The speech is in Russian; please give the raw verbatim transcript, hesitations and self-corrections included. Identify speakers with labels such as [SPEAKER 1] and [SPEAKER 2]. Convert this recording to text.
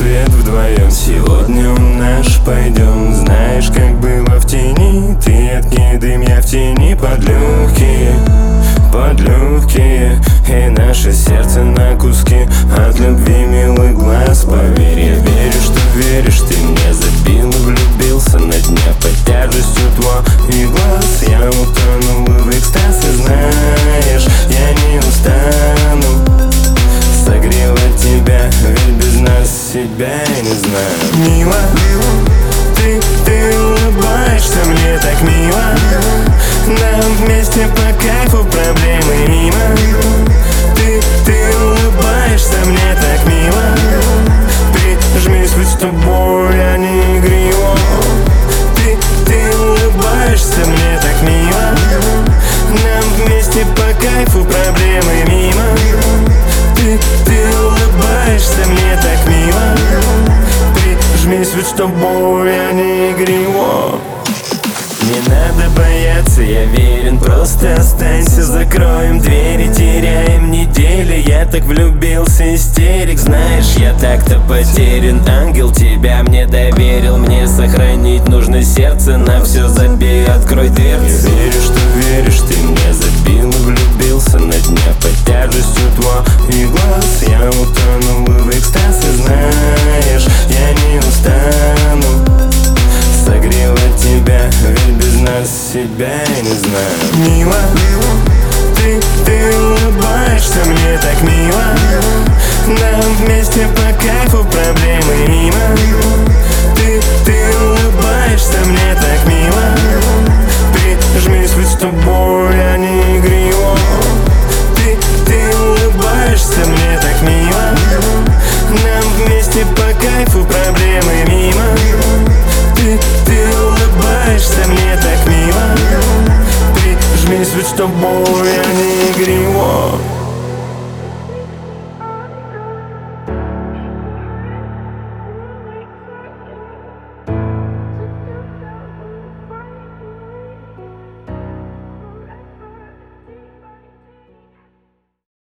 [SPEAKER 1] свет вдвоем. Сегодня у наш пойдем. Знаешь, как было в тени. Ты откинь дым, я в тени. Под легкие, под легкие. И наше сердце на куски от любви милый глаз. Поверь, я верю, что веришь. Ты мне забил и влюбился на дне под тяжестью твоих глаз. Я утонул в экстаз, и знаешь, я не устану согревать тебя, ведь без нас себя я не знаю. Мила, ты, ты улыбаешься мне так мило. Нам вместе по кайфу, проблемы мимо. Ты, ты улыбаешься мне так мило. Прижмись, ведь с тобой я не игриво. Ты, ты улыбаешься мне так мило. Нам вместе по кайфу, проблемы мимо. Ты, ты улыбаешься мне так мило. Прижмись, ведь с тобой я не игриво. Не надо бояться, я верен, просто останься. Закроем двери, теряем недели. Я так влюбился, истерик. Знаешь, я так-то потерян. Ангел тебя мне доверил. Мне сохранить нужно сердце. На все забей, открой дверцу. Я верю, что веришь, ты мне забил и влюбился на дне под тяжестью твоих глаз. Я утонул в экстаз, и знаешь, я не устану согревать тебя, ведь без нас себя я не знаю. Мила, ты, ты улыбаешься мне так мило. Нам вместе по кайфу, проблемы мимо. Ты, ты улыбаешься мне так мило. Прижмись, ведь с тобой я не игриво. Ты, ты улыбаешься мне так мило. Нам вместе по кайфу, проблемы мимо. Ты, ты улыбаешься мне так мило. Прижмись, ведь с тобой я не игриво.